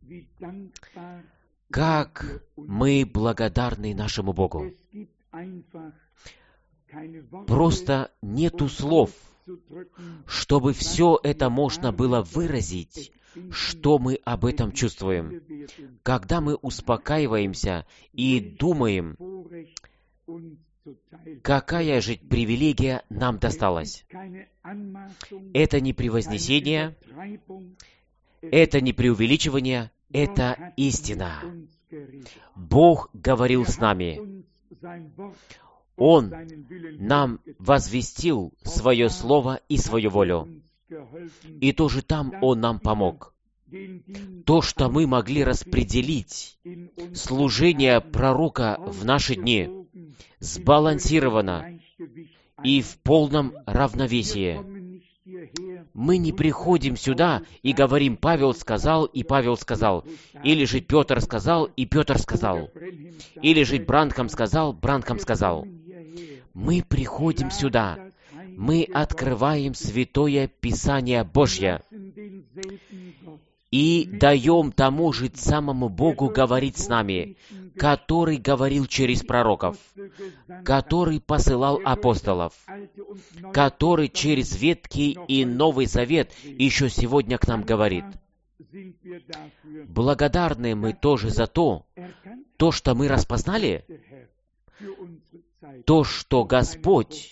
Как мы благодарны нашему Богу. Просто нету слов, чтобы все это можно было выразить, что мы об этом чувствуем. Когда мы успокаиваемся и думаем, какая же привилегия нам досталась. Это не превознесение, это не преувеличивание, это истина. Бог говорил с нами. Он нам возвестил свое слово и свою волю. И тоже там Он нам помог. То, что мы могли распределить служение пророка в наши дни, сбалансировано и в полном равновесии. Мы не приходим сюда и говорим: Павел сказал, и Павел сказал. Или же Петр сказал, и Петр сказал. Или же Бранхам сказал, Бранхам сказал. Мы приходим сюда. Мы открываем Святое Писание Божье и даем тому же самому Богу говорить с нами, который говорил через пророков, который посылал апостолов, который через Ветхий и Новый Завет еще сегодня к нам говорит. Благодарны мы тоже за то, что мы распознали, то, что Господь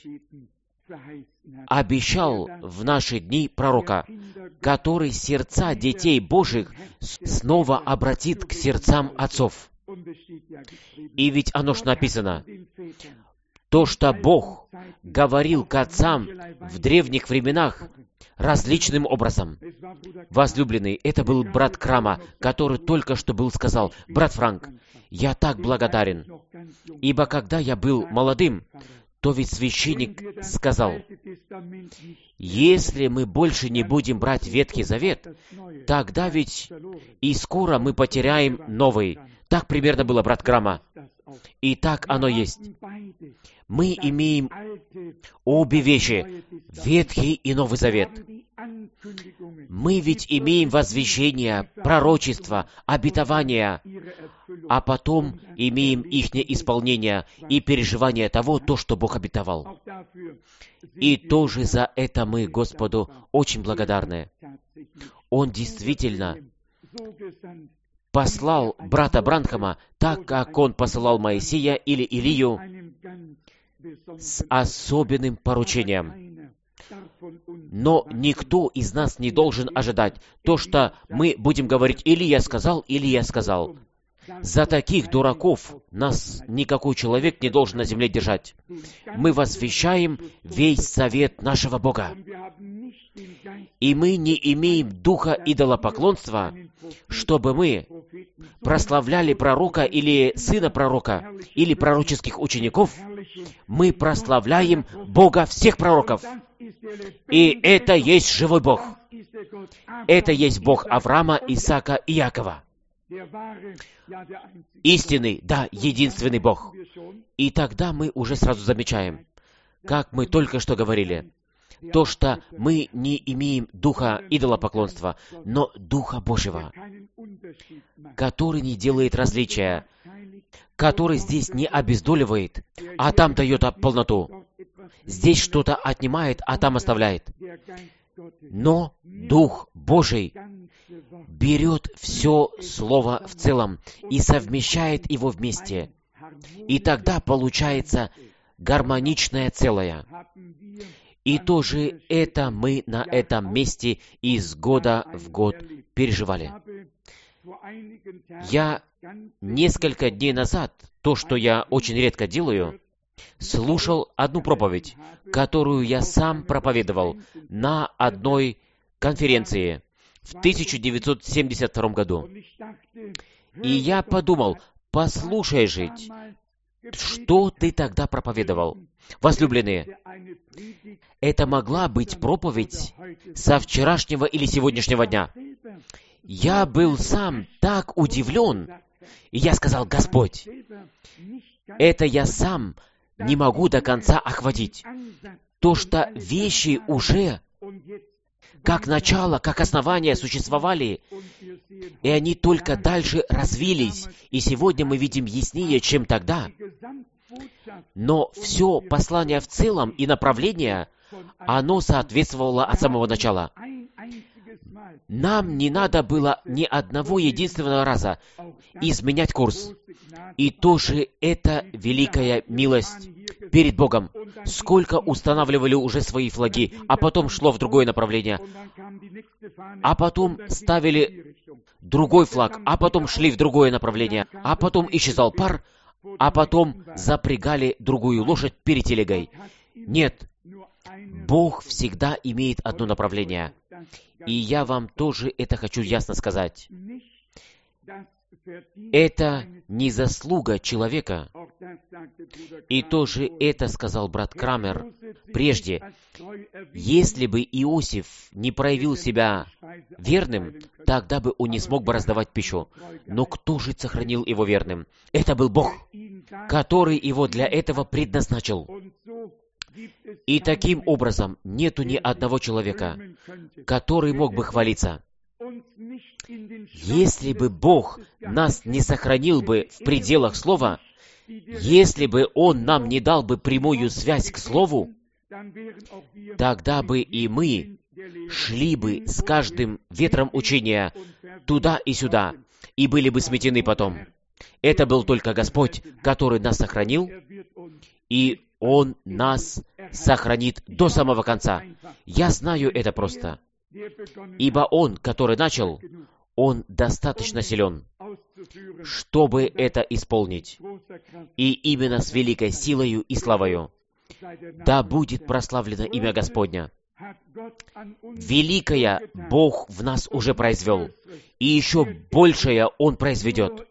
обещал в наши дни пророка, который сердца детей Божьих снова обратит к сердцам отцов. И ведь оно ж написано, то, что Бог говорил к отцам в древних временах различным образом. Возлюбленный, это был брат Крама, который только что сказал: брат Франк, я так благодарен, ибо когда я был молодым, то ведь священник сказал: если мы больше не будем брать Ветхий Завет, тогда ведь и скоро мы потеряем Новый. Так примерно было, брат Крама. И так оно есть. Мы имеем обе вещи, Ветхий и Новый Завет. Мы ведь имеем возвещение, пророчество, обетование, а потом имеем ихнее исполнение и переживание того, что Бог обетовал. И тоже за это мы Господу очень благодарны. Он действительно послал брата Бранхама так, как он посылал Моисея или Илию, с особенным поручением. Но никто из нас не должен ожидать то, что мы будем говорить: Илия сказал, Илия сказал. За таких дураков нас никакой человек не должен на земле держать. Мы возвещаем весь завет нашего Бога. И мы не имеем духа идолопоклонства, чтобы мы прославляли пророка или сына пророка, или пророческих учеников. Мы прославляем Бога всех пророков. И это есть живой Бог. Это есть Бог Авраама, Исаака и Иакова. Истинный, да, единственный Бог. И тогда мы уже сразу замечаем, как мы только что говорили, то, что мы не имеем духа идолопоклонства, но Духа Божьего, который не делает различия, который здесь не обездоливает, а там дает полноту. Здесь что-то отнимает, а там оставляет. Но Дух Божий берет все Слово в целом и совмещает его вместе. И тогда получается гармоничное целое. И тоже это мы на этом месте из года в год переживали. Я несколько дней назад, то, что я очень редко делаю, слушал одну проповедь, которую я сам проповедовал на одной конференции в 1972 году. И я подумал: послушай же, что ты тогда проповедовал. Возлюбленные, это могла быть проповедь со вчерашнего или сегодняшнего дня. Я был сам так удивлен, и я сказал: Господь, это я сам не могу до конца охватить. То, что вещи уже как начало, как основание существовали, и они только дальше развились. И сегодня мы видим яснее, чем тогда. Но все послание в целом и направление, оно соответствовало от самого начала. Нам не надо было ни одного единственного раза изменять курс. И тоже это великая милость перед Богом. Сколько устанавливали уже свои флаги, а потом шло в другое направление, а потом ставили другой флаг, а потом шли в другое направление, а потом исчезал пар, а потом запрягали другую лошадь перед телегой. Нет, Бог всегда имеет одно направление. И я вам тоже это хочу ясно сказать. Это не заслуга человека. И тоже это сказал брат Крамер прежде. Если бы Иосиф не проявил себя верным, тогда бы он не смог бы раздавать пищу. Но кто же сохранил его верным? Это был Бог, который его для этого предназначил. И таким образом нету ни одного человека, который мог бы хвалиться. Если бы Бог нас не сохранил бы в пределах Слова, если бы Он нам не дал бы прямую связь к Слову, тогда бы и мы шли бы с каждым ветром учения туда и сюда, и были бы сметены потом. Это был только Господь, который нас сохранил, и Он нас сохранит до самого конца. Я знаю это просто. Ибо Он, который начал, Он достаточно силен, чтобы это исполнить. И именно с великой силою и славою. Да будет прославлено имя Господня. Великое Бог в нас уже произвел, и еще большее Он произведет.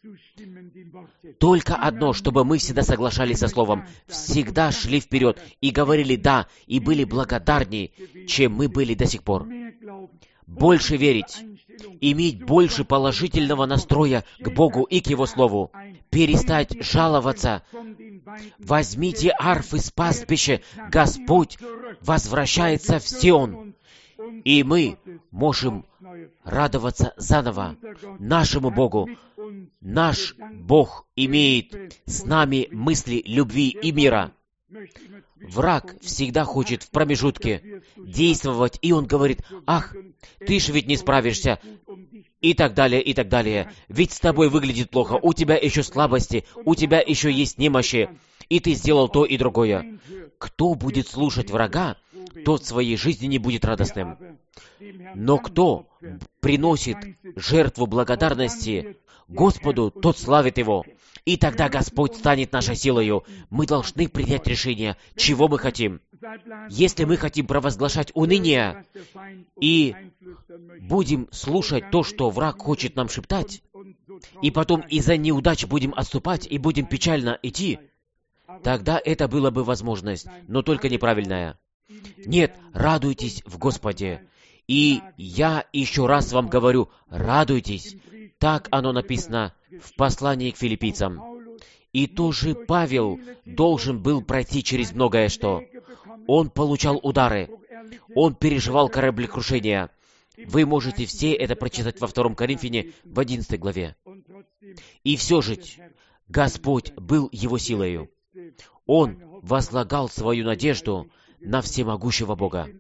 Только одно, чтобы мы всегда соглашались со Словом, всегда шли вперед и говорили «да», и были благодарнее, чем мы были до сих пор. Больше верить, иметь больше положительного настроя к Богу и к Его Слову, перестать жаловаться. Возьмите арфы с пастбища, Господь возвращается в Сион, и мы можем радоваться заново нашему Богу. Наш Бог имеет с нами мысли любви и мира. Враг всегда хочет в промежутке действовать, и он говорит: «Ах, ты ж ведь не справишься», и так далее, и так далее. «Ведь с тобой выглядит плохо, у тебя еще слабости, у тебя еще есть немощи, и ты сделал то и другое». Кто будет слушать врага, тот в своей жизни не будет радостным. Но кто приносит жертву благодарности Господу, тот славит Его. И тогда Господь станет нашей силою. Мы должны принять решение, чего мы хотим. Если мы хотим провозглашать уныние и будем слушать то, что враг хочет нам шептать, и потом из-за неудач будем отступать и будем печально идти, тогда это было бы возможность, но только неправильная. Нет, радуйтесь в Господе. И я еще раз вам говорю, радуйтесь. Так оно написано в послании к филиппийцам. И тоже Павел должен был пройти через многое что. Он получал удары. Он переживал кораблекрушения. Вы можете все это прочитать во 2 Коринфяне в 11 главе. И все же Господь был его силою. Он возлагал свою надежду на всемогущего Бога.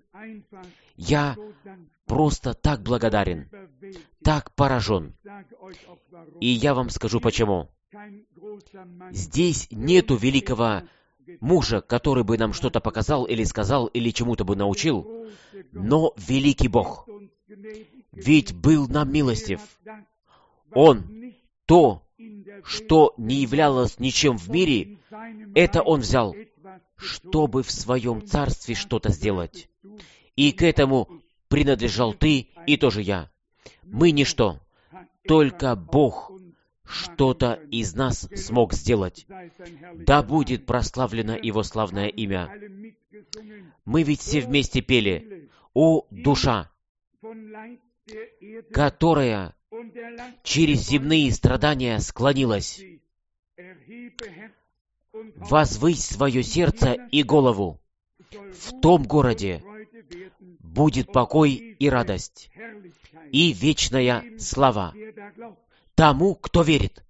Я просто так благодарен, так поражен. И я вам скажу почему. Здесь нету великого мужа, который бы нам что-то показал или сказал, или чему-то бы научил, но великий Бог. Ведь был нам милостив. Он то, что не являлось ничем в мире, это Он взял, чтобы в Своем Царстве что-то сделать. И к этому принадлежал ты и тоже я. Мы ничто, только Бог что-то из нас смог сделать. Да будет прославлено Его славное имя. Мы ведь все вместе пели: «О, душа, которая через земные страдания склонилась, возвысь свое сердце и голову. В том городе будет покой и радость, и вечная слава тому, кто верит.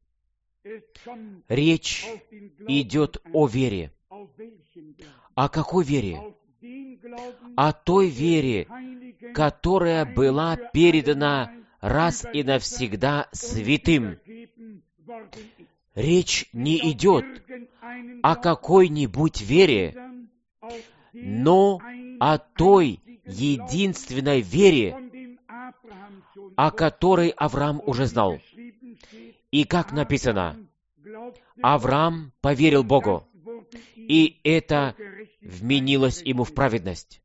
Речь идет о вере. О какой вере? О той вере, которая была передана раз и навсегда святым. Речь не идет о какой-нибудь вере, но о той единственной вере, о которой Авраам уже знал. И как написано, Авраам поверил Богу, и это вменилось ему в праведность.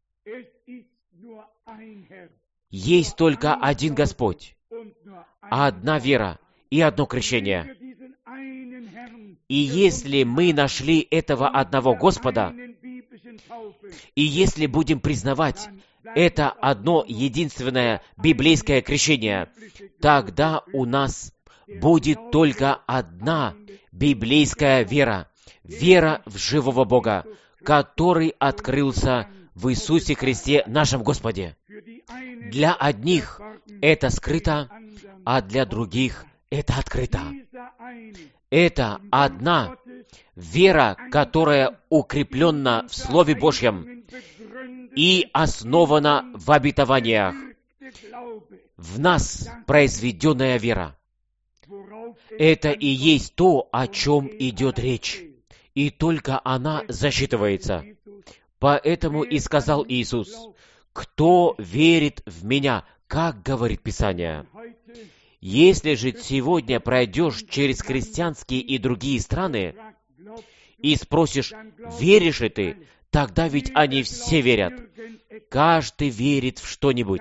Есть только один Господь, одна вера и одно крещение. И если мы нашли этого одного Господа, и если будем признавать это одно единственное библейское крещение, тогда у нас будет только одна библейская вера, вера в живого Бога, который открылся в Иисусе Христе, нашем Господе. Для одних это скрыто, а для других это открыто. Это одна вера, которая укреплена в Слове Божьем и основана в обетованиях. В нас произведенная вера. Это и есть то, о чем идет речь. И только она засчитывается. Поэтому и сказал Иисус: «Кто верит в Меня?» Как говорит Писание. Если же сегодня пройдешь через христианские и другие страны и спросишь, веришь ли ты, тогда ведь они все верят. Каждый верит в что-нибудь.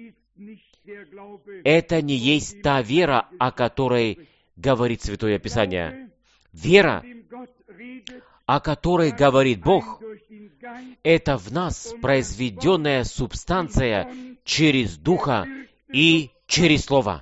Это не есть та вера, о которой говорит Святое Писание. Вера, о которой говорит Бог, это в нас произведенная субстанция через Духа и через Слово.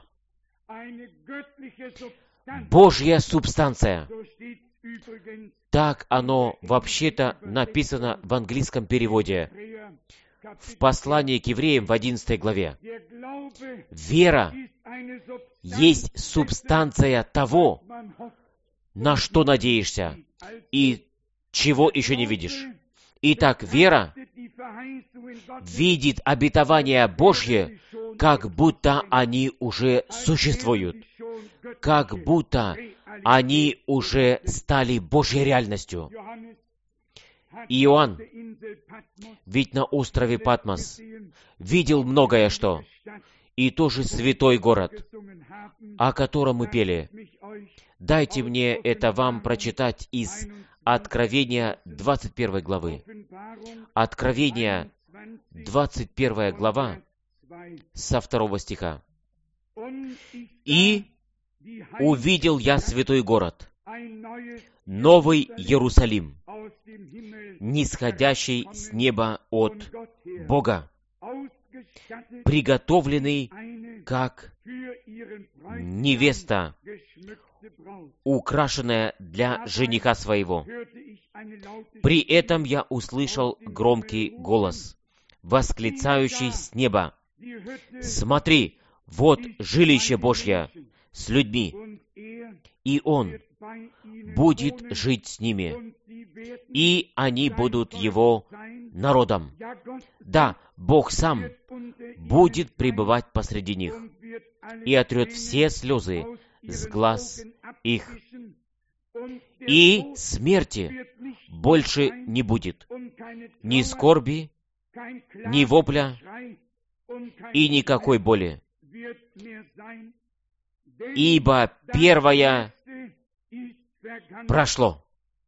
Божья субстанция. Так оно вообще-то написано в английском переводе, в послании к евреям в 11 главе. Вера есть субстанция того, на что надеешься и чего еще не видишь. Итак, вера видит обетования Божьи, как будто они уже существуют, как будто они уже стали Божьей реальностью. Иоанн, ведь на острове Патмос, видел многое что, и тоже святой город, о котором мы пели. Дайте мне это вам прочитать из Откровения 21 главы. Откровение 21 глава со 2 стиха. «И увидел я святой город, новый Иерусалим, нисходящий с неба от Бога, приготовленный как невеста, украшенная для жениха своего. При этом я услышал громкий голос, восклицающий с неба: «Смотри, вот жилище Божье с людьми, и Он будет жить с ними, и они будут Его народом. Да, Бог сам будет пребывать посреди них и отрет все слезы с глаз их, и смерти больше не будет, ни скорби, ни вопля и никакой боли, ибо первое прошло».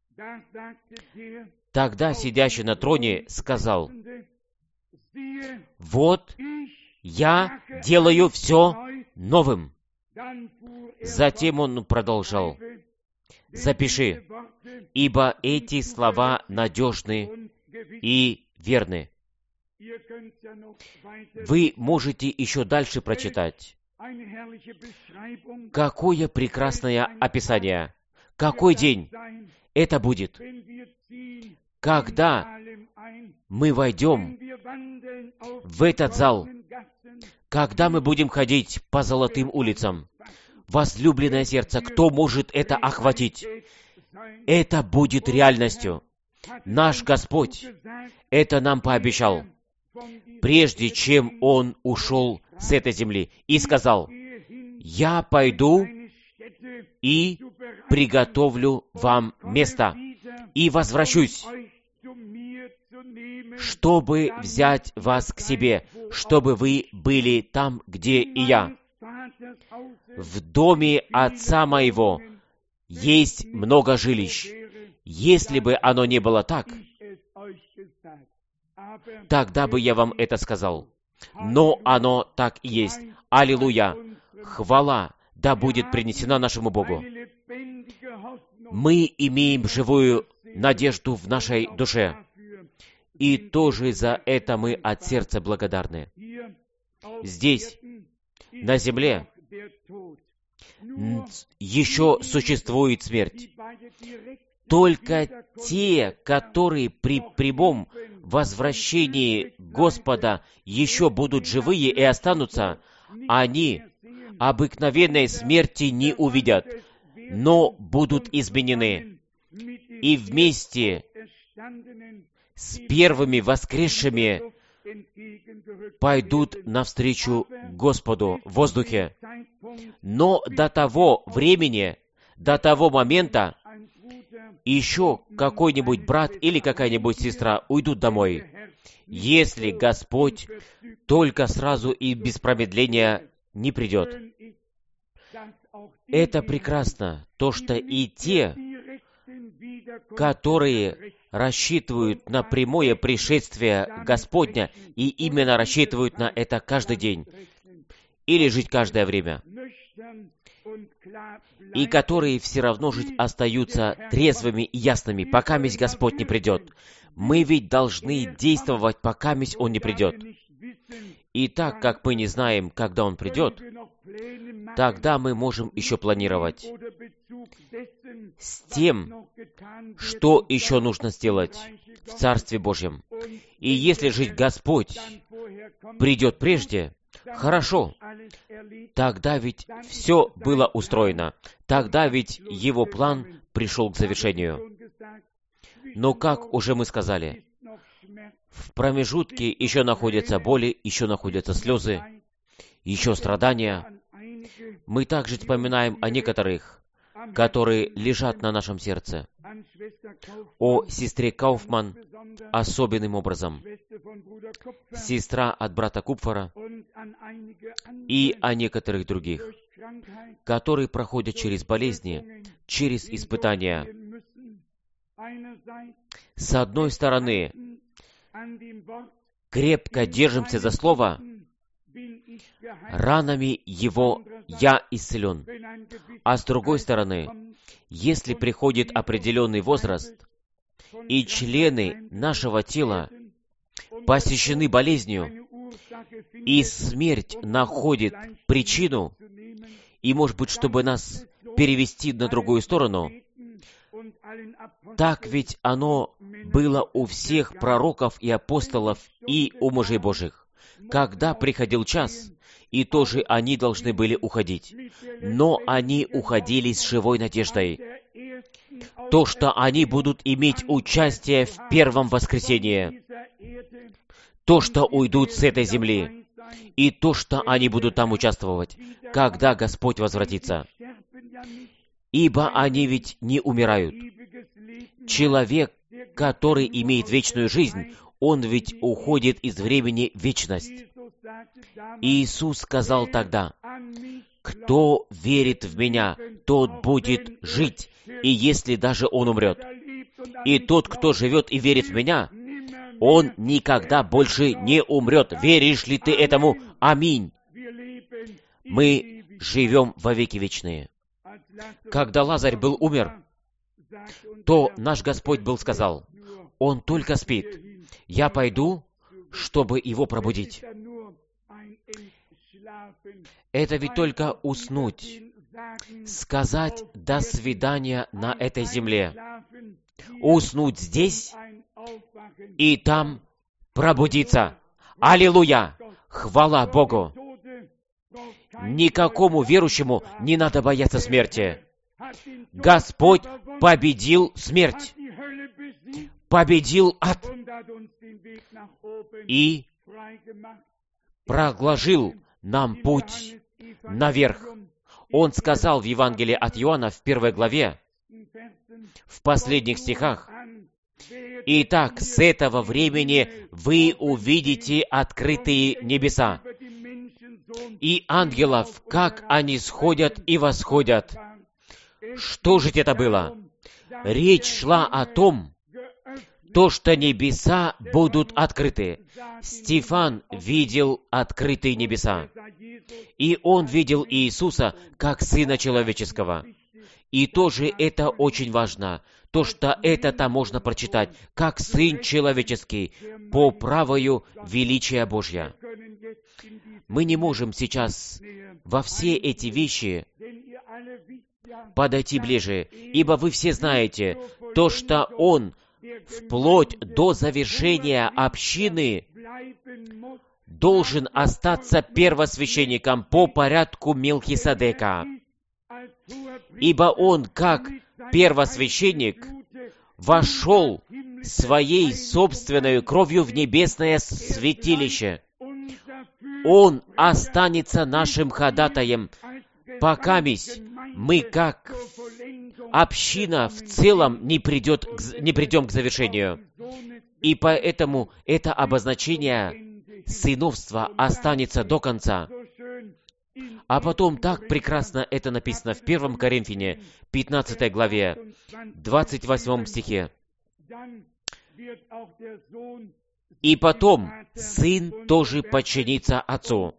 Тогда сидящий на троне сказал: «Вот я делаю все новым». Затем он продолжал: «Запиши, ибо эти слова надежны и верны». Вы можете еще дальше прочитать. Какое прекрасное описание! Какой день это будет, когда мы войдем в этот зал, когда мы будем ходить по золотым улицам, возлюбленное сердце, кто может это охватить? Это будет реальностью. Наш Господь это нам пообещал, прежде чем Он ушел с этой земли, и сказал: «Я пойду и приготовлю вам место, и возвращусь, чтобы взять вас к себе, чтобы вы были там, где и я. В доме Отца моего есть много жилищ. Если бы оно не было так, тогда бы я вам это сказал. Но оно так и есть. Аллилуйя! Хвала да будет принесена нашему Богу. Мы имеем живую надежду в нашей душе, и тоже за это мы от сердца благодарны. Здесь, на земле, еще существует смерть. Только те, которые при прямом возвращении Господа еще будут живые и останутся, они обыкновенной смерти не увидят, но будут изменены. И вместе с первыми воскресшими пойдут навстречу Господу в воздухе. Но до того времени, до того момента, еще какой-нибудь брат или какая-нибудь сестра уйдут домой, если Господь только сразу и без промедления не придет. Это прекрасно, то, что и те, которые рассчитывают на прямое пришествие Господня и именно рассчитывают на это каждый день или жить каждое время, и которые все равно жить остаются трезвыми и ясными, пока месть Господь не придет. Мы ведь должны действовать, пока месть Он не придет. И так как мы не знаем, когда Он придет, тогда мы можем еще планировать с тем, что еще нужно сделать в Царстве Божьем. И если жить Господь придет прежде, хорошо, тогда ведь все было устроено, тогда ведь Его план пришел к завершению. Но, как уже мы сказали, в промежутке еще находятся боли, еще находятся слезы, еще страдания. Мы также вспоминаем о некоторых, которые лежат на нашем сердце. О сестре Кауфман особенным образом, сестра от брата Купфера и о некоторых других, которые проходят через болезни, через испытания. С одной стороны, крепко держимся за Слово, ранами Его я исцелен. А с другой стороны, если приходит определенный возраст, и члены нашего тела посещены болезнью, и смерть находит причину, и, может быть, чтобы нас перевести на другую сторону, так ведь оно было у всех пророков и апостолов и у мужей Божьих. Когда приходил час, и тоже они должны были уходить. Но они уходили с живой надеждой. То, что они будут иметь участие в первом воскресении. То, что уйдут с этой земли. И то, что они будут там участвовать, когда Господь возвратится. Ибо они ведь не умирают. Человек, который имеет вечную жизнь, он ведь уходит из времени в вечность. Иисус сказал тогда: «Кто верит в Меня, тот будет жить, и если даже он умрет. И тот, кто живет и верит в Меня, он никогда больше не умрет. Веришь ли ты этому? Аминь». Мы живем во веки вечные. Когда Лазарь был умер, то наш Господь сказал: «Он только спит. Я пойду, чтобы его пробудить». Это ведь только уснуть, сказать «до свидания» на этой земле. Уснуть здесь и там пробудиться. Аллилуйя! Хвала Богу! Никакому верующему не надо бояться смерти. Господь победил смерть, победил ад и проложил нам путь наверх. Он сказал в Евангелии от Иоанна в 1 главе, в последних стихах: «Итак, с этого времени вы увидите открытые небеса и ангелов, как они сходят и восходят». Что же это было? Речь шла о том, что небеса будут открыты. Стефан видел открытые небеса, и он видел Иисуса как Сына Человеческого. И тоже это очень важно, что это можно прочитать, как Сын Человеческий, по правою величия Божья. Мы не можем сейчас во все эти вещи подойти ближе, ибо вы все знаете, что Он вплоть до завершения общины должен остаться первосвященником по порядку Мелхиседека, ибо он, как первосвященник, вошел своей собственной кровью в небесное святилище. Он останется нашим ходатаем, покаместь мы, как община в целом, не придем к завершению. И поэтому это обозначение сыновства останется до конца. А потом так прекрасно это написано в 1 Коринфяне, 15 главе, 28 стихе. «И потом сын тоже подчинится отцу.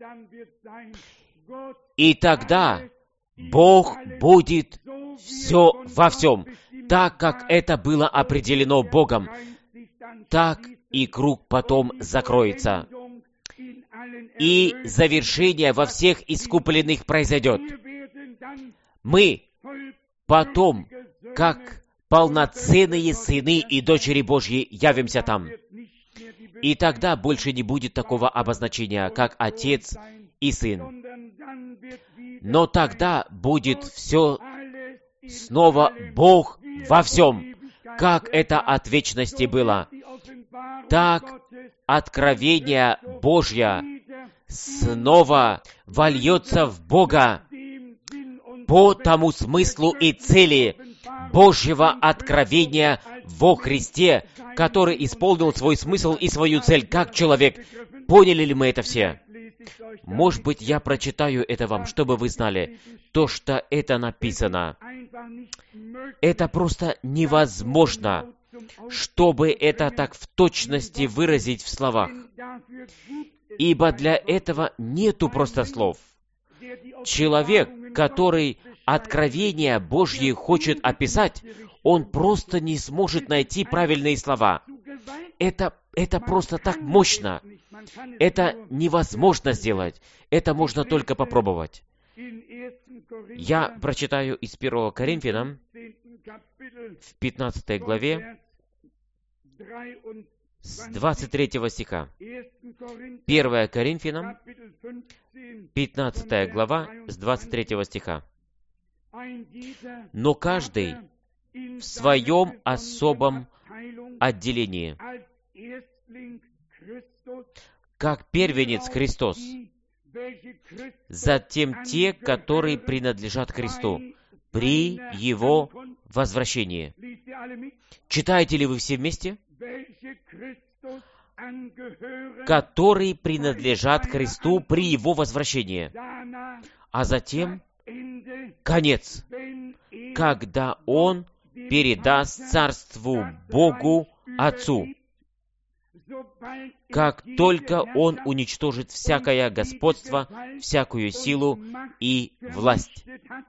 И тогда Бог будет все во всем, так как это было определено Богом, так и круг потом закроется. И завершение во всех искупленных произойдет. Мы потом, как полноценные сыны и дочери Божьи, явимся там. И тогда больше не будет такого обозначения, как отец и сын. Но тогда будет все снова Бог во всем, как это от вечности было. Так откровение Божье снова вольется в Бога по тому смыслу и цели Божьего откровения во Христе, который исполнил свой смысл и свою цель как человек. Поняли ли мы это все? Может быть, я прочитаю это вам, чтобы вы знали, что это написано. Это просто невозможно, чтобы это так в точности выразить в словах. Ибо для этого нету просто слов. Человек, который откровение Божье хочет описать, он просто не сможет найти правильные слова. Это просто так мощно. Это невозможно сделать. Это можно только попробовать. Я прочитаю из 1 Коринфянам, в 15 главе, с 23 стиха. 1 Коринфянам, 15 глава, с 23 стиха. «Но каждый в своем особом отделении, как первенец Христос, затем те, которые принадлежат Христу, при Его возвращении». Читаете ли вы все вместе? «Которые принадлежат Христу при Его возвращении». А затем конец, когда Он передаст царству Богу Отцу. Как только Он уничтожит всякое господство, всякую силу и власть.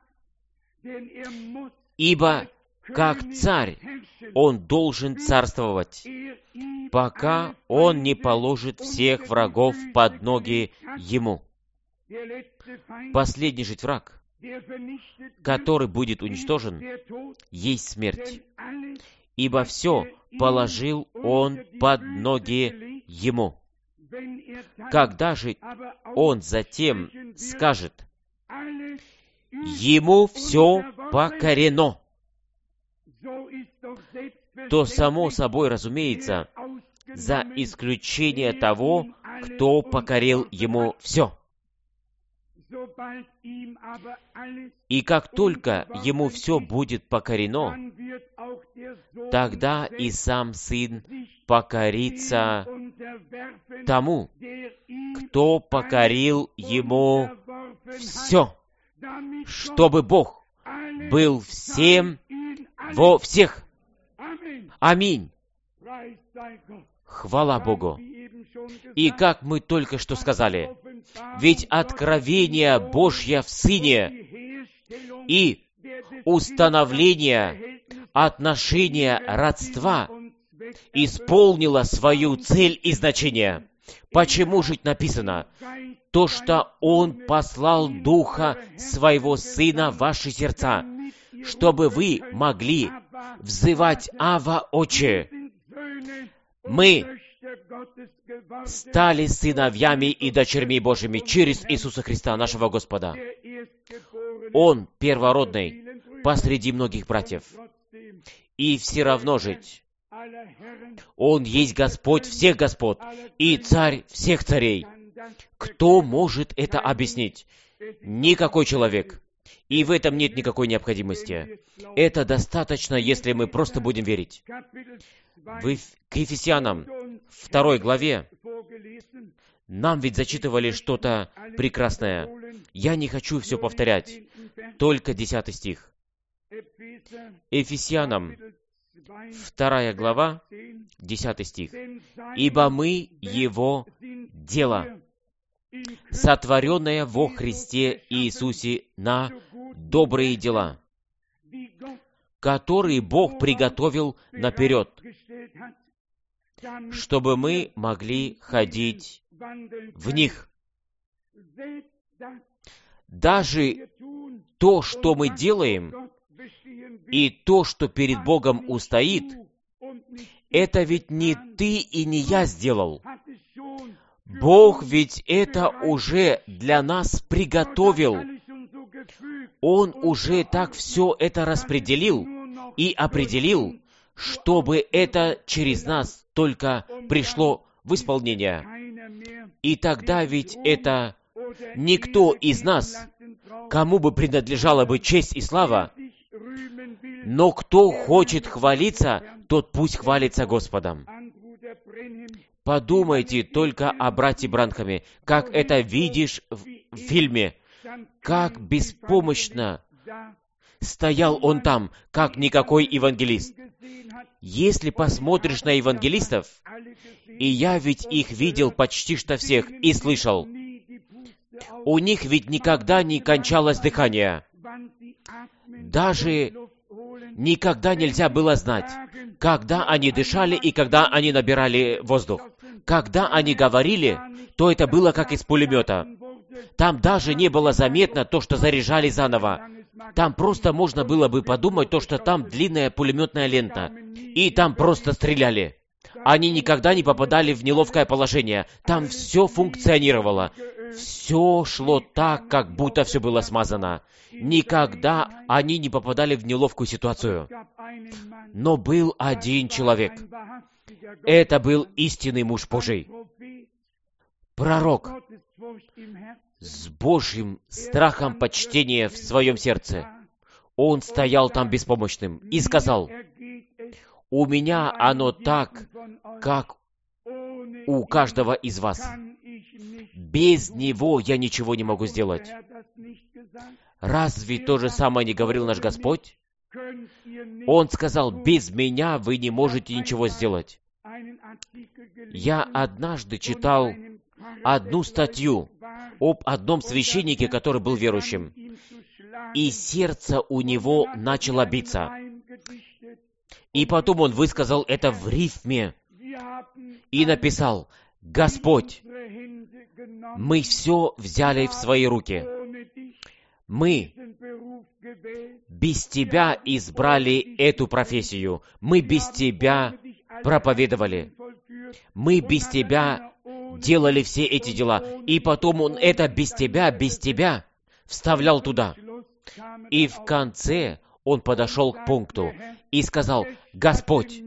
Ибо, как царь, Он должен царствовать, пока Он не положит всех врагов под ноги Ему. Последний же враг, который будет уничтожен, есть смерть. ибо все положил Он под ноги ему. Когда же он затем скажет, ему все покорено, то само собой разумеется, за исключение того, кто покорил ему все. И как только ему все будет покорено, тогда и сам Сын покорится тому, кто покорил ему все, чтобы Бог был всем во всех. Аминь. Хвала Богу. И как мы только что сказали, ведь откровение Божье в Сыне и установление отношения родства исполнило свою цель и значение. Почему же написано? То, что Он послал Духа Своего Сына в ваши сердца, чтобы вы могли взывать «Ава, Отче». Мы стали сыновьями и дочерьми Божьими через Иисуса Христа, нашего Господа. Он первородный посреди многих братьев. И все равно жить. Он есть Господь всех господ и Царь всех царей. Кто может это объяснить? Никакой человек. И в этом нет никакой необходимости. Это достаточно, если мы просто будем верить. К Ефесянам 2 главе нам ведь зачитывали что-то прекрасное. Я не хочу все повторять. Только 10 стих. Ефесянам 2 глава, 10 стих. «Ибо мы Его дело, сотворенное во Христе Иисусе на добрые дела, которые Бог приготовил наперед, чтобы мы могли ходить в них». Даже то, что мы делаем, и то, что перед Богом устоит, это ведь не ты и не я сделал. Бог ведь это уже для нас приготовил. Он уже так все это распределил и определил, чтобы это через нас только пришло в исполнение. И тогда ведь это никто из нас, кому бы принадлежала бы честь и слава, но кто хочет хвалиться, тот пусть хвалится Господом. Подумайте только о брате Бранхаме, как это видишь в фильме, как беспомощно стоял он там, как никакой евангелист. Если посмотришь на евангелистов, и я ведь их видел почти что всех и слышал, у них ведь никогда не кончалось дыхание. Даже никогда нельзя было знать, когда они дышали и когда они набирали воздух. Когда они говорили, то это было как из пулемета. Там даже не было заметно то, что заряжали заново. Там просто можно было бы подумать то, что там длинная пулеметная лента. И там просто стреляли. Они никогда не попадали в неловкое положение. Там все функционировало. Все шло так, как будто все было смазано. Никогда они не попадали в неловкую ситуацию. Но был один человек. Это был истинный муж Божий. Пророк. С Божьим страхом почтения в своем сердце. Он стоял там беспомощным и сказал: «У меня оно так, как у каждого из вас. Без него я ничего не могу сделать». Разве то же самое не говорил наш Господь? Он сказал: «Без меня вы не можете ничего сделать». Я однажды читал одну статью об одном священнике, который был верующим, и сердце у него начало биться. И потом он высказал это в рифме и написал: «Господь, мы все взяли в свои руки. Мы без Тебя избрали эту профессию. Мы без Тебя проповедовали. Мы без Тебя делали все эти дела. И потом Он это без Тебя вставлял туда. И в конце Он подошел к пункту и сказал: «Господь,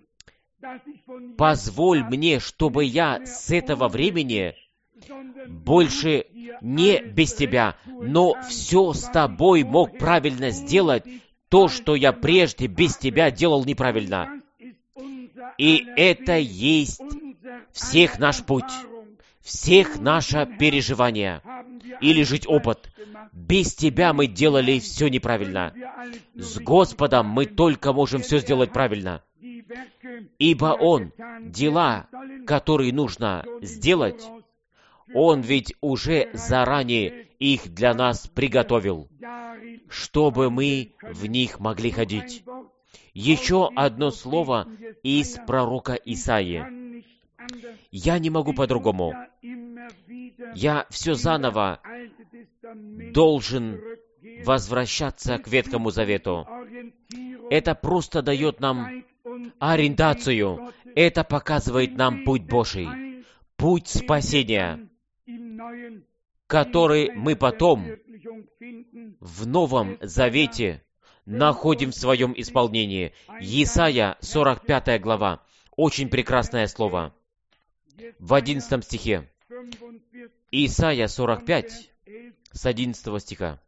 позволь мне, чтобы я с этого времени больше не без Тебя, но все с Тобой мог правильно сделать, то, что я прежде без Тебя делал неправильно». И это есть всех наш путь, всех наше переживание или жить опыт. Без Тебя мы делали все неправильно. С Господом мы только можем все сделать правильно. Ибо Он, дела, которые нужно сделать, Он ведь уже заранее их для нас приготовил, чтобы мы в них могли ходить. Еще одно слово из пророка Исаии. Я не могу по-другому. Я все заново должен возвращаться к Ветхому Завету. Это просто дает нам ориентацию. Это показывает нам путь Божий, путь спасения, который мы потом в Новом Завете находим в своем исполнении. Исайя, 45 глава. Очень прекрасное слово. В 11 стихе. Исайя 45, с 11 стиха.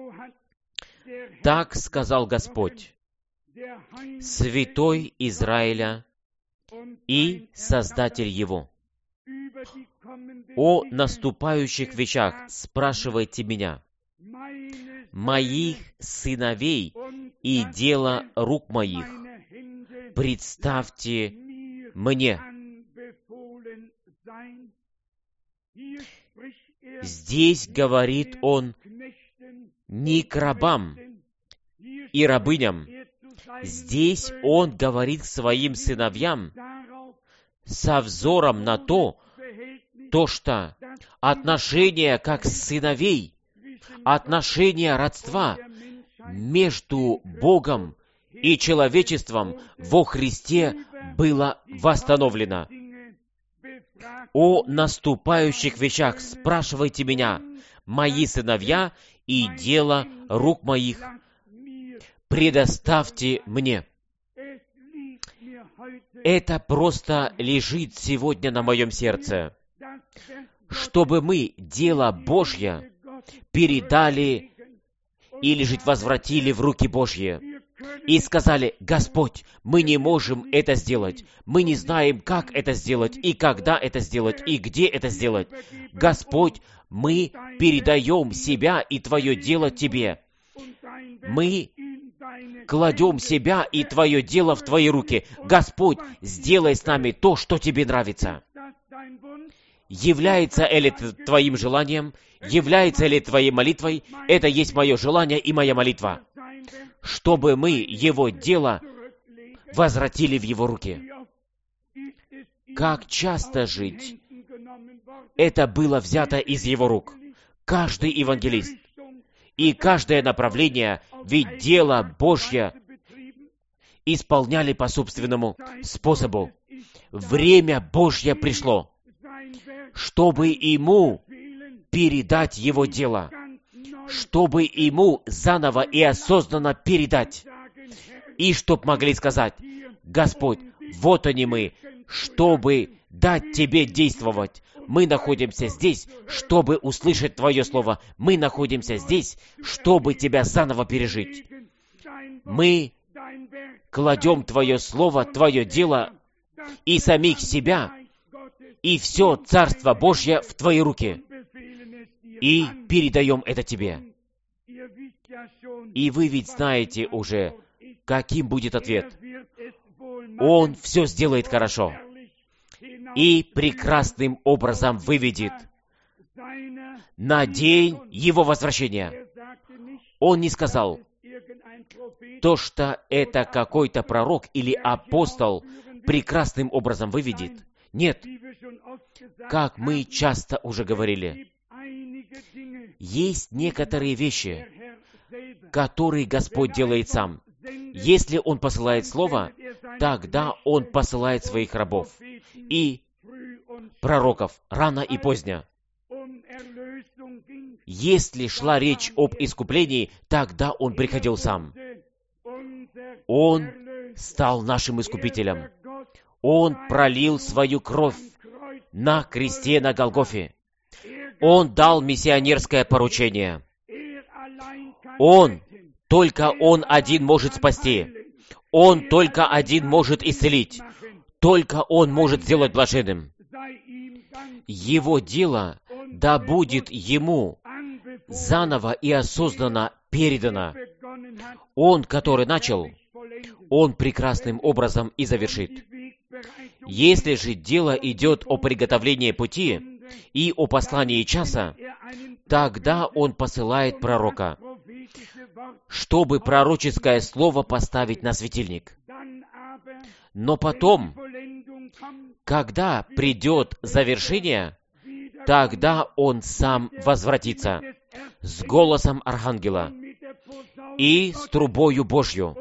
«Так сказал Господь, Святой Израиля и Создатель его. О наступающих вещах спрашивайте меня, моих сыновей и дело рук моих представьте мне». Здесь говорит Он не к рабам и рабыням. Здесь Он говорит к своим сыновьям со взором на то, что отношения как сыновей, отношения родства между Богом и человечеством во Христе было восстановлено. «О наступающих вещах спрашивайте меня, мои сыновья, и дело рук моих предоставьте мне». Это просто лежит сегодня на моем сердце, чтобы мы дело Божье передали или же возвратили в руки Божьи. И сказали: «Господь, мы не можем это сделать. Мы не знаем, как это сделать, и когда это сделать, и где это сделать. Господь, мы передаем себя и Твое дело Тебе. Мы кладем себя и Твое дело в Твои руки. Господь, сделай с нами то, что Тебе нравится». Является ли это Твоим желанием? Является ли Твоей молитвой? Это есть мое желание и моя молитва, чтобы мы Его дело возвратили в Его руки. Как часто жить? Это было взято из Его рук. Каждый евангелист и каждое направление, ведь дело Божье исполняли по собственному способу. Время Божье пришло, чтобы Ему передать Его дело, чтобы Ему заново и осознанно передать. И чтоб могли сказать: «Господь, вот они мы, чтобы дать Тебе действовать. Мы находимся здесь, чтобы услышать Твое Слово. Мы находимся здесь, чтобы Тебя заново пережить. Мы кладем Твое Слово, Твое дело и самих себя, и все Царство Божье в Твои руки, и передаем это Тебе». И вы ведь знаете уже, каким будет ответ. Он все сделает хорошо и прекрасным образом выведет на день Его возвращения. Он не сказал, то, что это какой-то пророк или апостол прекрасным образом выведет. Нет, как мы часто уже говорили, есть некоторые вещи, который Господь делает сам. Если Он посылает Слово, тогда Он посылает своих рабов и пророков рано и поздно. Если шла речь об искуплении, тогда Он приходил сам. Он стал нашим искупителем. Он пролил свою кровь на кресте на Голгофе. Он дал миссионерское поручение. Только Он один может спасти. Он только один может исцелить. Только Он может сделать блаженным. Его дело да будет Ему заново и осознанно передано. Он, который начал, Он прекрасным образом и завершит. Если же дело идет о приготовлении пути и о послании часа, тогда Он посылает пророка, чтобы пророческое слово поставить на светильник. Но потом, когда придет завершение, тогда Он сам возвратится с голосом архангела и с трубою Божью,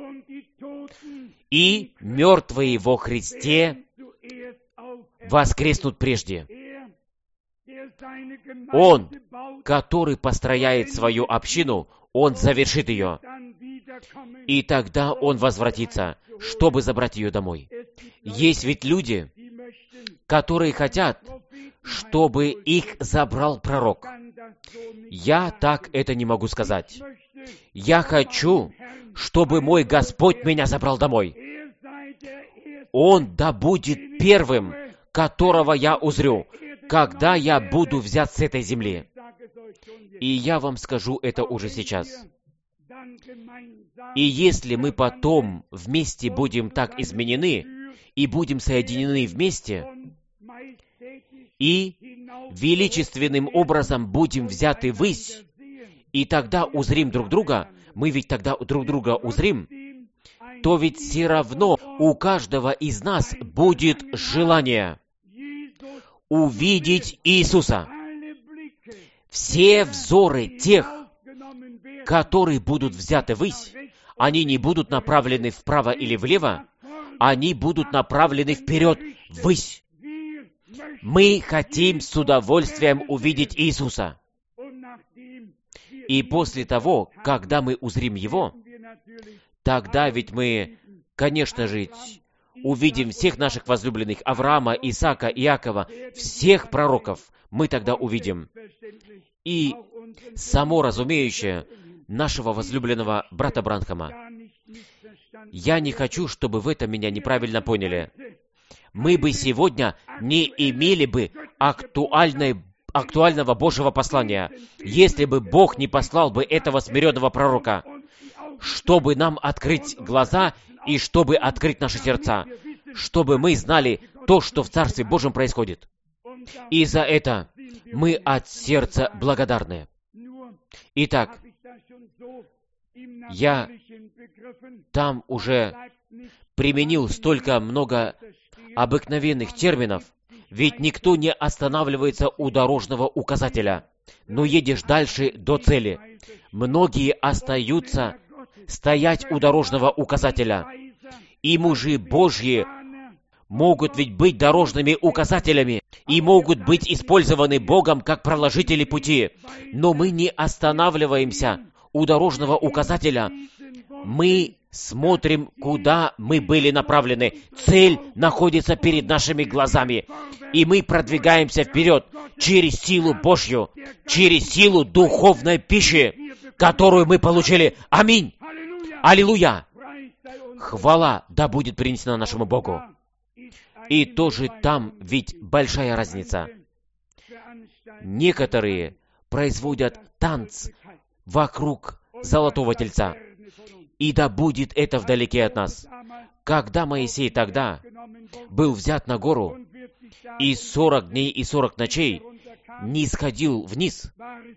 и мертвые во Христе воскреснут прежде. Он, который построяет свою общину, Он завершит ее, и тогда Он возвратится, чтобы забрать ее домой. Есть ведь люди, которые хотят, чтобы их забрал пророк. Я так это не могу сказать. Я хочу, чтобы мой Господь меня забрал домой. Он да будет первым, которого я узрю, когда я буду взят с этой земли. И я вам скажу это уже сейчас. И если мы потом вместе будем так изменены, и будем соединены вместе, и величественным образом будем взяты ввысь, и тогда узрим друг друга, мы ведь тогда друг друга узрим, то ведь все равно у каждого из нас будет желание увидеть Иисуса. Все взоры тех, которые будут взяты ввысь, они не будут направлены вправо или влево, они будут направлены вперед, ввысь. Мы хотим с удовольствием увидеть Иисуса. И после того, когда мы узрим Его, тогда ведь мы, конечно же, увидим всех наших возлюбленных Авраама, Исаака, Иакова, всех пророков, мы тогда увидим. И само разумеющее нашего возлюбленного брата Бранхама. Я не хочу, чтобы в этом меня неправильно поняли. Мы бы сегодня не имели бы актуального Божьего послания, если бы Бог не послал бы этого смиренного пророка, чтобы нам открыть глаза и чтобы открыть наши сердца, чтобы мы знали то, что в Царстве Божьем происходит. И за это мы от сердца благодарны. Итак, я там уже применил столько много обыкновенных терминов, ведь никто не останавливается у дорожного указателя, но едешь дальше до цели. Многие остаются стоять у дорожного указателя. И мужи Божьи могут ведь быть дорожными указателями и могут быть использованы Богом как проложители пути. Но мы не останавливаемся у дорожного указателя. Мы смотрим, куда мы были направлены. Цель находится перед нашими глазами. И мы продвигаемся вперед через силу Божью, через силу духовной пищи, которую мы получили. Аминь! Аллилуйя! Хвала да будет принесена нашему Богу. И тоже там ведь большая разница. Некоторые производят танц вокруг золотого тельца. И да будет это вдалеке от нас. Когда Моисей тогда был взят на гору, и 40 дней и 40 ночей не сходил вниз,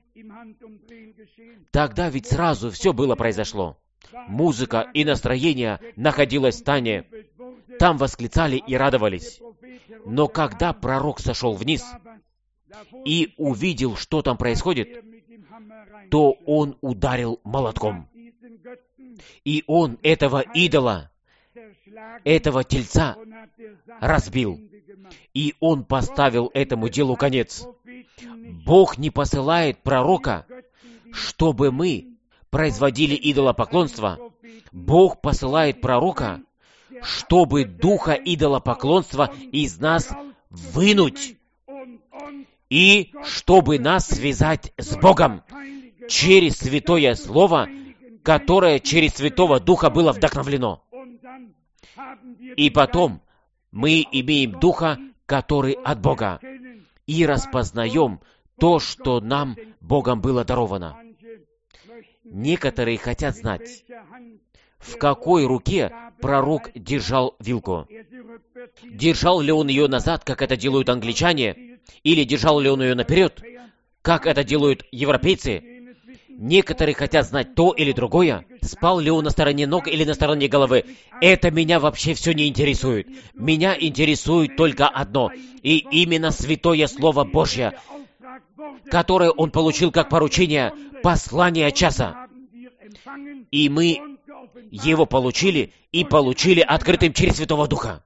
тогда ведь сразу все было произошло. Музыка и настроение находилось в стане. Там восклицали и радовались. Но когда пророк сошел вниз и увидел, что там происходит, то он ударил молотком. И он этого идола, этого тельца разбил. И он поставил этому делу конец. Бог не посылает пророка, чтобы мы производили идолопоклонство. Бог посылает пророка, чтобы духа идолопоклонства из нас вынуть, и чтобы нас связать с Богом через Святое Слово, которое через Святого Духа было вдохновлено. И потом мы имеем Духа, который от Бога, и распознаем то, что нам Богом было даровано. Некоторые хотят знать, в какой руке пророк держал вилку. Держал ли он ее назад, как это делают англичане, или держал ли он ее наперед, как это делают европейцы? Некоторые хотят знать то или другое. Спал ли он на стороне ног или на стороне головы? Это меня вообще все не интересует. Меня интересует только одно, и именно Святое Слово Божье, которое он получил как поручение, послание часа. И мы его получили, и получили открытым через Святого Духа.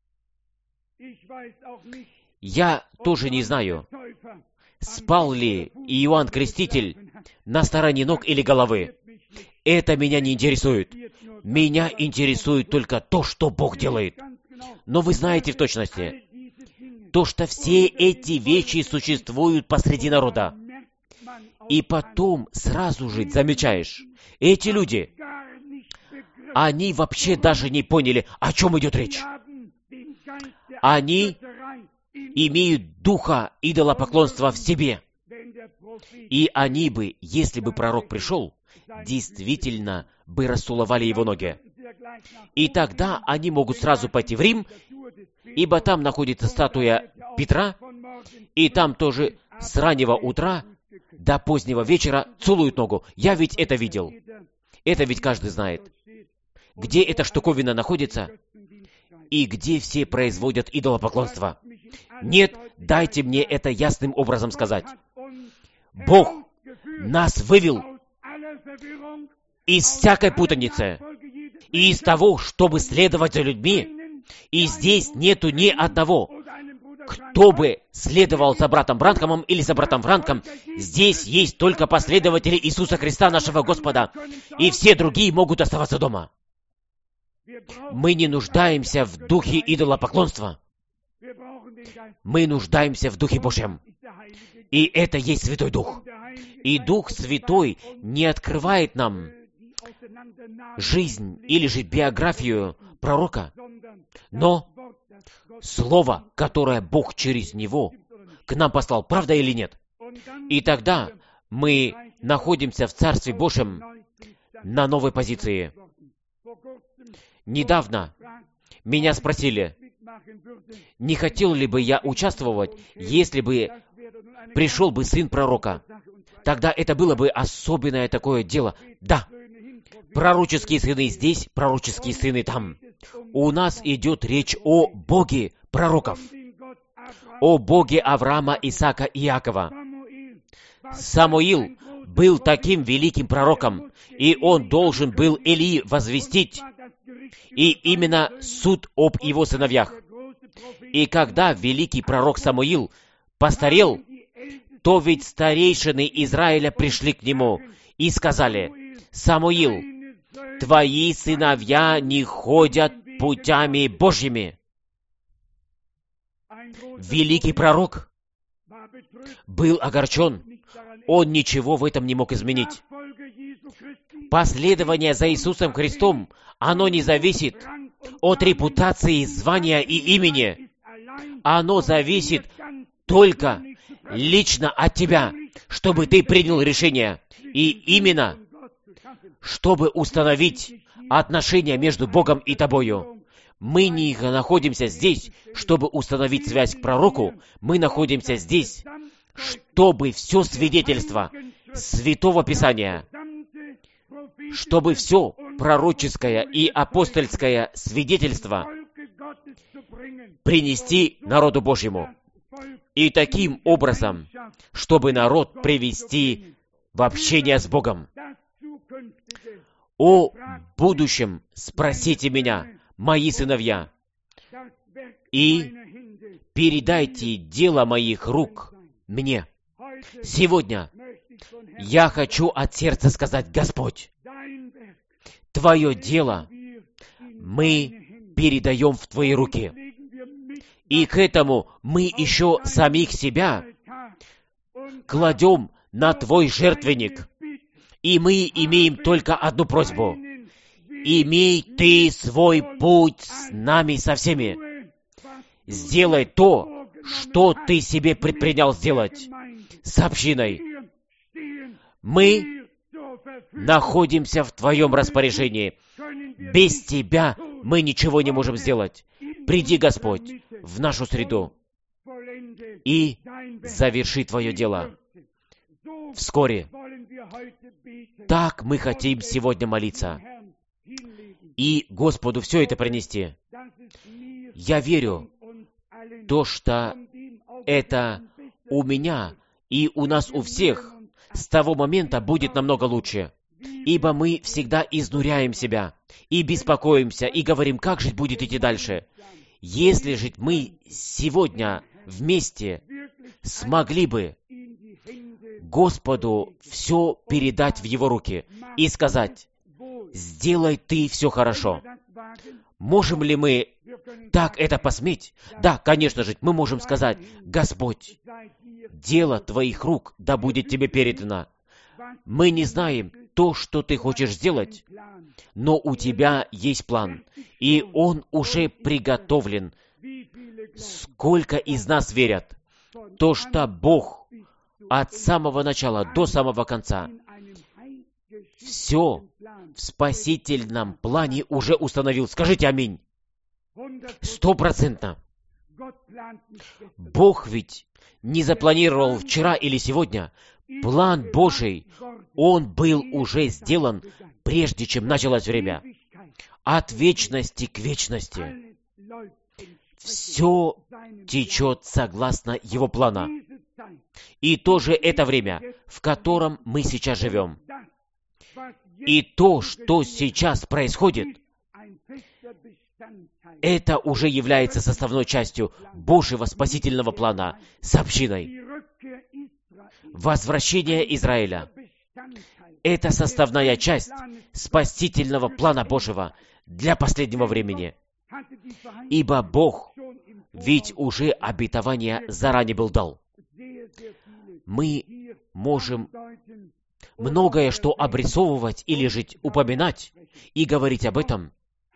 Я тоже не знаю, спал ли Иоанн Креститель на стороне ног или головы. Это меня не интересует. Меня интересует только то, что Бог делает. Но вы знаете в точности, то, что все эти вещи существуют посреди народа. И потом сразу же замечаешь, эти люди, они вообще даже не поняли, о чем идет речь. Они имеют духа идолопоклонства в себе. И они бы, если бы пророк пришел, действительно бы расцеловали его ноги. И тогда они могут сразу пойти в Рим, ибо там находится статуя Петра, и там тоже с раннего утра до позднего вечера целуют ногу. Я ведь это видел. Это ведь каждый знает. Где эта штуковина находится и где все производят идолопоклонство. Нет, дайте мне это ясным образом сказать. Бог нас вывел из всякой путаницы и из того, чтобы следовать за людьми, и здесь нету ни одного, кто бы следовал за братом Бранхамом или за братом Франком. Здесь есть только последователи Иисуса Христа, нашего Господа, и все другие могут оставаться дома. Мы не нуждаемся в духе идолопоклонства. Мы нуждаемся в Духе Божьем. И это есть Святой Дух. И Дух Святой не открывает нам жизнь или же биографию пророка, но Слово, которое Бог через него к нам послал, правда или нет? И тогда мы находимся в Царстве Божьем на новой позиции. Недавно меня спросили, не хотел ли бы я участвовать, если бы пришел бы сын пророка. Тогда это было бы особенное такое дело. Да, пророческие сыны здесь, пророческие сыны там. У нас идет речь о Боге пророков, о Боге Авраама, Исаака и Иакова. Самуил был таким великим пророком, и он должен был Илии возвестить, и именно суд об его сыновьях. И когда великий пророк Самуил постарел, то ведь старейшины Израиля пришли к нему и сказали: «Самуил, твои сыновья не ходят путями Божьими». Великий пророк был огорчен. Он ничего в этом не мог изменить. Последование за Иисусом Христом, оно не зависит от репутации, звания и имени. Оно зависит только лично от тебя, чтобы ты принял решение. И именно, чтобы установить отношения между Богом и тобою. Мы не находимся здесь, чтобы установить связь к пророку. Мы находимся здесь, чтобы все свидетельство Святого Писания, чтобы все пророческое и апостольское свидетельство принести народу Божьему. И таким образом, чтобы народ привести в общение с Богом. О будущем спросите меня, мои сыновья, и передайте дело моих рук мне. Сегодня я хочу от сердца сказать: Господь, Твое дело мы передаем в Твои руки. И к этому мы еще самих себя кладем на Твой жертвенник. И мы имеем только одну просьбу: имей Ты свой путь с нами, со всеми. Сделай то, что Ты себе предпринял сделать с общиной. Мы находимся в Твоем распоряжении. Без Тебя мы ничего не можем сделать. Приди, Господь, в нашу среду и заверши Твое дело вскоре. Так мы хотим сегодня молиться и Господу все это принести. Я верю, то, что это у меня и у нас у всех с того момента будет намного лучше. Ибо мы всегда изнуряем себя и беспокоимся, и говорим, как жить будет идти дальше. Если же мы сегодня вместе смогли бы Господу все передать в Его руки и сказать: сделай Ты все хорошо. Можем ли мы так это посметь? Да, конечно же, мы можем сказать: Господь, дело Твоих рук да будет Тебе передано. Мы не знаем то, что Ты хочешь сделать, но у Тебя есть план, и он уже приготовлен. Сколько из нас верят, то, что Бог от самого начала до самого конца все в спасительном плане уже установил. Скажите аминь. 100%. Бог ведь не запланировал вчера или сегодня. План Божий, он был уже сделан, прежде чем началось время. От вечности к вечности. Все течет согласно Его плана. И тоже это время, в котором мы сейчас живем. И то, что сейчас происходит, это уже является составной частью Божьего спасительного плана с общиной. Возвращение Израиля — это составная часть спасительного плана Божьего для последнего времени. Ибо Бог ведь уже обетование заранее был дал. Мы можем многое что обрисовывать или же упоминать и говорить об этом,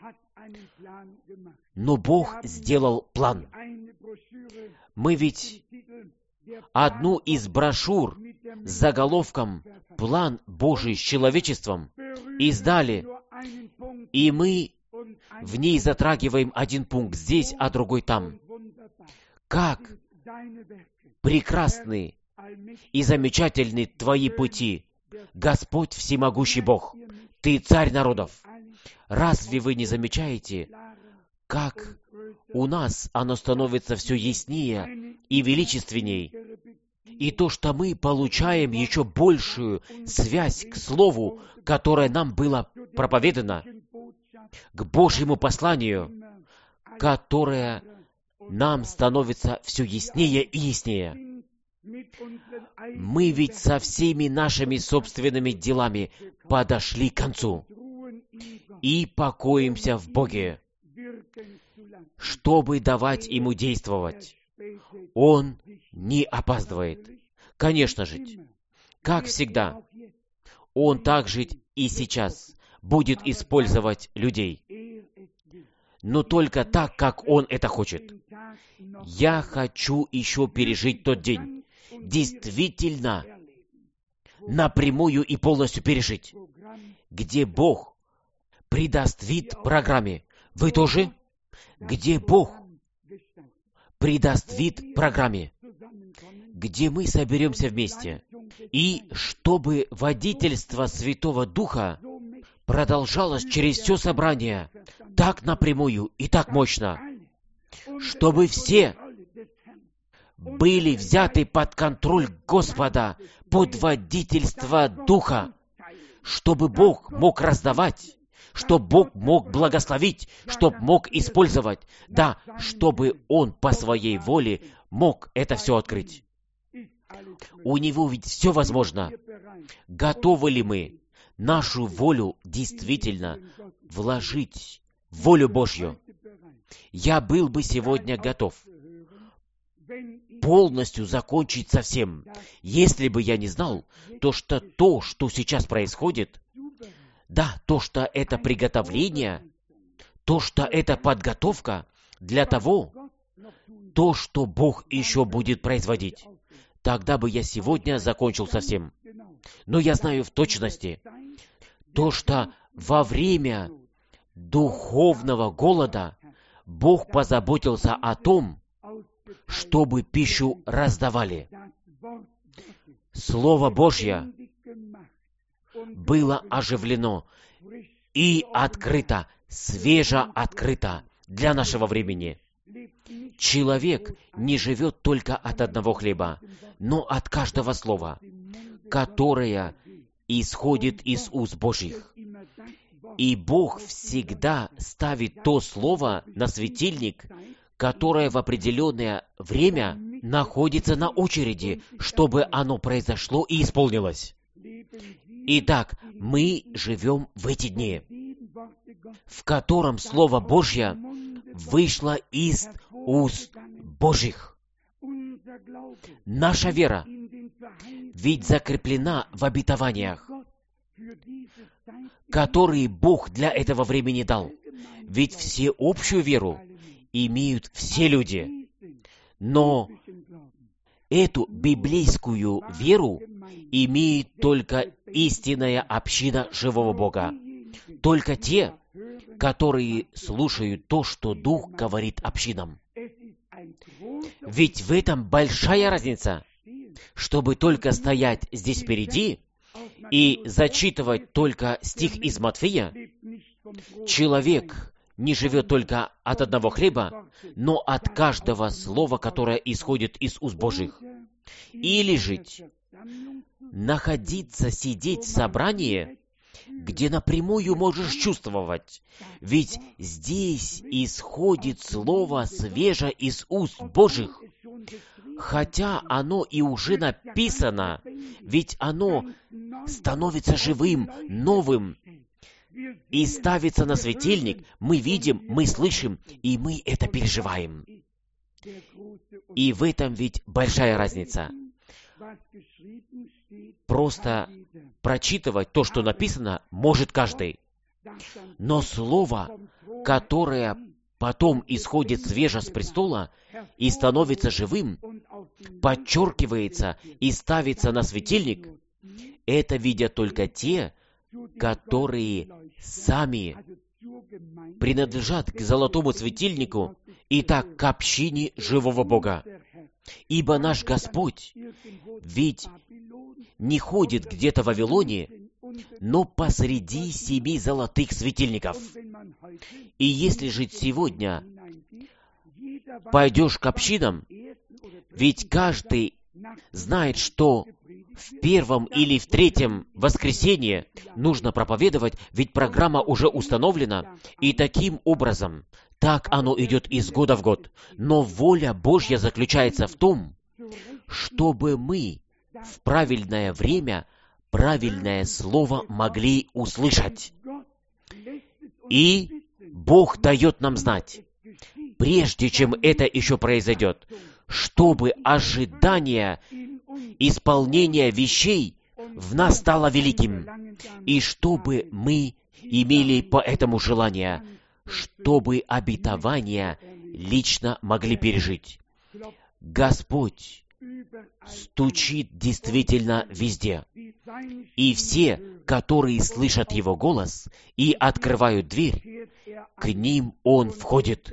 но Бог сделал план. Мы ведь одну из брошюр с заголовком «План Божий с человечеством» издали, и мы в ней затрагиваем один пункт здесь, а другой там. Как прекрасны и замечательны Твои пути, Господь Всемогущий Бог, Ты Царь народов. Разве вы не замечаете, как у нас оно становится все яснее и величественней? И то, что мы получаем еще большую связь к Слову, которое нам было проповедано, к Божьему посланию, которое нам становится все яснее и яснее. Мы ведь со всеми нашими собственными делами подошли к концу и покоимся в Боге, чтобы давать Ему действовать. Он не опаздывает. Конечно же, как всегда, Он также и сейчас будет использовать людей, но только так, как Он это хочет. Я хочу еще пережить тот день, действительно, напрямую и полностью пережить, где Бог придаст вид программе. Вы тоже? Где Бог придаст вид программе, где мы соберемся вместе, и чтобы водительство Святого Духа продолжалось через все собрание так напрямую и так мощно, чтобы все были взяты под контроль Господа, под водительство Духа, чтобы Бог мог раздавать, чтобы Бог мог благословить, чтобы мог использовать, да, чтобы Он по своей воле мог это все открыть. У Него ведь все возможно. Готовы ли мы нашу волю действительно вложить в волю Божью? Я был бы сегодня готов полностью закончить со всем, если бы я не знал, то, что сейчас происходит, да, то, что это приготовление, то, что это подготовка для того, то, что Бог еще будет производить. Тогда бы я сегодня закончил со всем. Но я знаю в точности, то, что во время духовного голода Бог позаботился о том, чтобы пищу раздавали. Слово Божье было оживлено и открыто, свеже открыто для нашего времени. Человек не живет только от одного хлеба, но от каждого слова, которое исходит из уст Божьих. И Бог всегда ставит то слово на светильник, которое в определенное время находится на очереди, чтобы оно произошло и исполнилось. Итак, мы живем в эти дни, в котором Слово Божье вышло из уст Божьих. Наша вера ведь закреплена в обетованиях, которые Бог для этого времени дал. Ведь всеобщую веру имеют все люди. Но эту библейскую веру имеет только истинная община живого Бога. Только те, которые слушают то, что Дух говорит общинам. Ведь в этом большая разница, чтобы только стоять здесь впереди и зачитывать только стих из Матфея. Человек не живет только от одного хлеба, но от каждого слова, которое исходит из уст Божьих. Или жить, находиться, сидеть в собрании, где напрямую можешь чувствовать. Ведь здесь исходит слово свеже из уст Божьих. Хотя оно и уже написано, ведь оно становится живым, новым, и ставится на светильник, мы видим, мы слышим, и мы это переживаем. И в этом ведь большая разница. Просто прочитывать то, что написано, может каждый. Но слово, которое потом исходит свеже с престола и становится живым, подчеркивается и ставится на светильник, это видят только те, которые сами принадлежат к золотому светильнику и так к общине живого Бога. Ибо наш Господь ведь не ходит где-то в Вавилоне, но посреди 7 золотых светильников. И если жить сегодня пойдешь к общинам, ведь каждый знает, что в первом или в третьем воскресенье нужно проповедовать, ведь программа уже установлена, и таким образом, так оно идет из года в год. Но воля Божья заключается в том, чтобы мы в правильное время правильное слово могли услышать. И Бог дает нам знать, прежде чем это еще произойдет, чтобы ожидание исполнения вещей в нас стало великим, и чтобы мы имели по этому желание, чтобы обетования лично могли пережить. Господь стучит действительно везде, и все, которые слышат Его голос и открывают дверь, к ним Он входит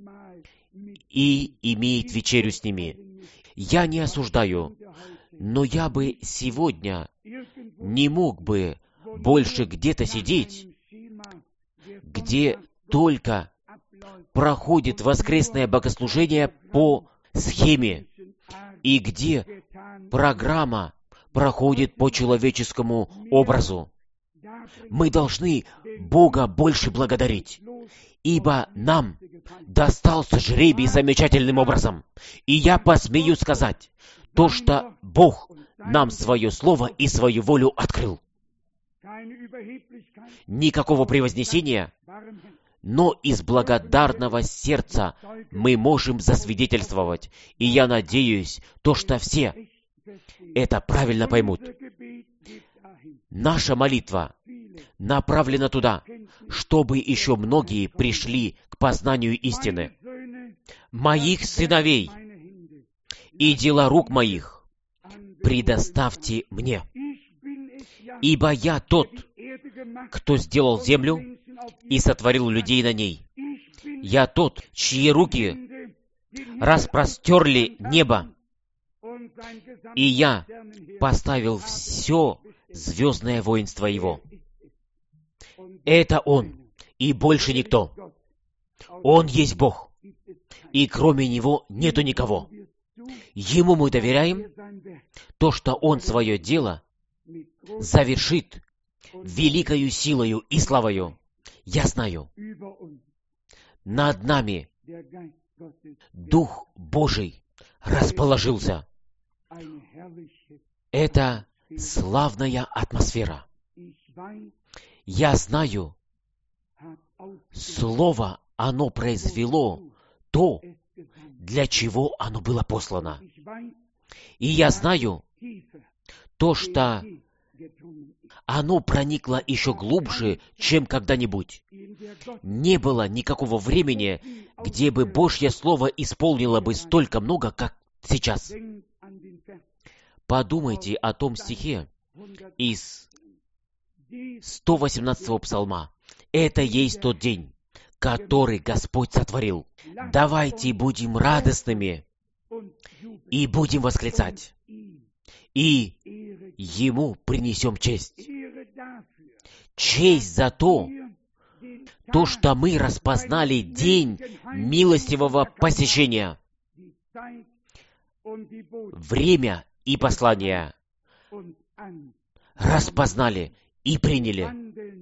и имеет вечерю с ними. Я не осуждаю, но я бы сегодня не мог бы больше где-то сидеть, где только проходит воскресное богослужение по схеме, и где программа проходит по человеческому образу. Мы должны Бога больше благодарить, ибо нам достался жребий замечательным образом. И я посмею сказать то, что Бог нам свое слово и свою волю открыл. Никакого превознесения, но из благодарного сердца мы можем засвидетельствовать. И я надеюсь, то, что все это правильно поймут. Наша молитва направлена туда, чтобы еще многие пришли к познанию истины. Моих сыновей и дела рук моих предоставьте мне. Ибо я тот, кто сделал землю и сотворил людей на ней. Я тот, чьи руки распростерли небо, и я поставил все звездное воинство его. Это Он, и больше никто. Он есть Бог, и кроме Него нету никого. Ему мы доверяем то, что Он свое дело завершит великою силою и славою. Я знаю, над нами Дух Божий расположился. Это славная атмосфера. Я знаю, Слово, оно произвело то, для чего оно было послано. И я знаю то, что оно проникло еще глубже, чем когда-нибудь. Не было никакого времени, где бы Божье Слово исполнило бы столько много, как сейчас. Подумайте о том стихе из 118-го псалма. Это есть тот день, который Господь сотворил. Давайте будем радостными и будем восклицать. И Ему принесем честь. Честь за то, что мы распознали день милостивого посещения, время и послание распознали и приняли.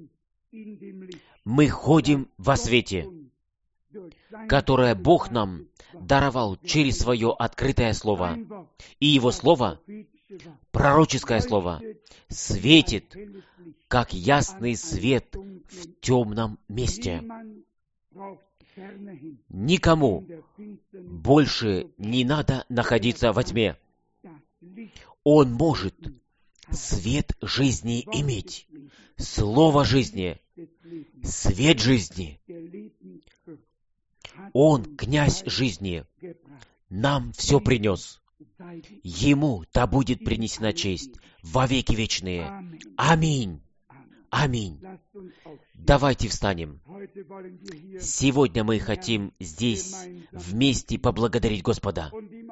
Мы ходим во свете, которое Бог нам даровал через свое открытое Слово. И Его Слово, пророческое Слово, светит, как ясный свет в темном месте. Никому больше не надо находиться во тьме. Он может свет жизни иметь, Слово жизни, свет жизни. Он, князь жизни, нам все принес. Ему да будет принесена честь во веки вечные. Аминь. Аминь. Давайте встанем. Сегодня мы хотим здесь вместе поблагодарить Господа.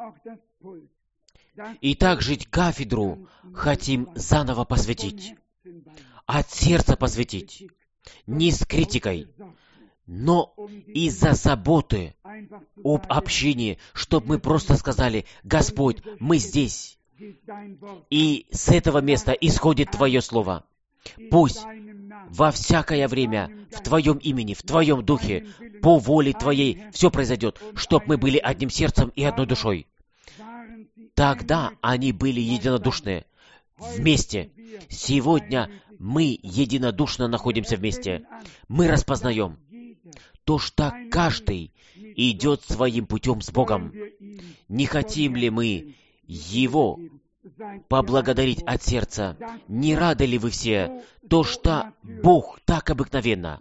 И также кафедру хотим заново посвятить, от сердца посвятить, не с критикой, но из-за заботы об общении, чтобы мы просто сказали: Господь, мы здесь, и с этого места исходит Твое Слово. Пусть во всякое время в Твоем имени, в Твоем духе, по воле Твоей все произойдет, чтобы мы были одним сердцем и одной душой. Тогда они были единодушны вместе. Сегодня мы единодушно находимся вместе. Мы распознаем то, что каждый идет своим путем с Богом. Не хотим ли мы Его поблагодарить от сердца? Не рады ли вы все то, что Бог так обыкновенно,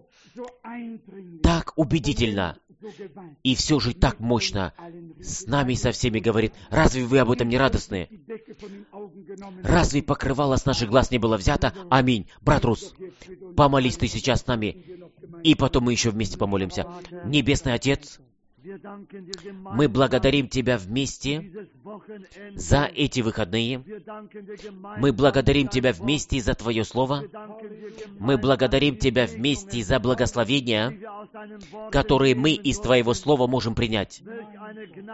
так убедительно и все же так мощно с нами со всеми говорит? Разве вы об этом не радостны? Разве покрывало с наших глаз не было взято? Аминь. Брат Рус, помолись ты сейчас с нами, и потом мы еще вместе помолимся. Небесный Отец, мы благодарим Тебя вместе за эти выходные. Мы благодарим Тебя вместе за Твое Слово. Мы благодарим Тебя вместе за благословения, которые мы из Твоего Слова можем принять.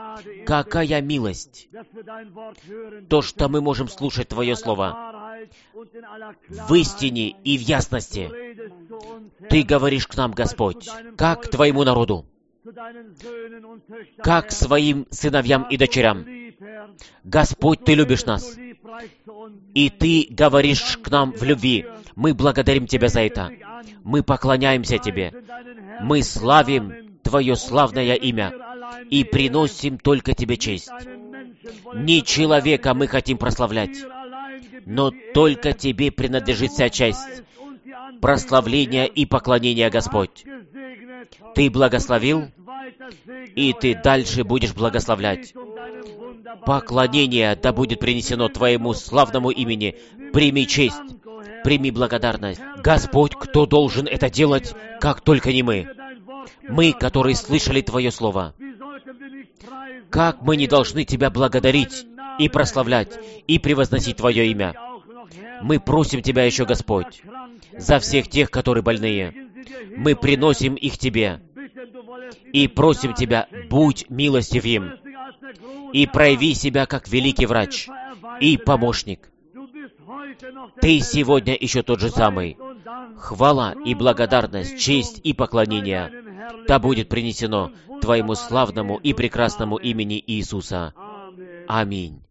Какая милость! То, что мы можем слушать Твое Слово. в истине и в ясности. Ты говоришь к нам, Господь, как к Твоему народу, как к своим сыновьям и дочерям. Господь, Ты любишь нас, и Ты говоришь к нам в любви. Мы благодарим Тебя за это. Мы поклоняемся Тебе. Мы славим Твое славное имя и приносим только Тебе честь. Не человека мы хотим прославлять, но только Тебе принадлежит вся честь, прославление и поклонение, Господь. Ты благословил, и Ты дальше будешь благословлять. Поклонение да будет принесено Твоему славному имени. Прими честь, прими благодарность. Господь, кто должен это делать, как только не мы? Мы, которые слышали Твое Слово. Как мы не должны Тебя благодарить и прославлять, и превозносить Твое имя? Мы просим Тебя еще, Господь, за всех тех, которые больные. Мы приносим их Тебе и просим Тебя, будь милостив им, и прояви себя как великий врач и помощник. Ты сегодня еще тот же самый. Хвала и благодарность, честь и поклонение да будет принесено Твоему славному и прекрасному имени Иисуса. Аминь.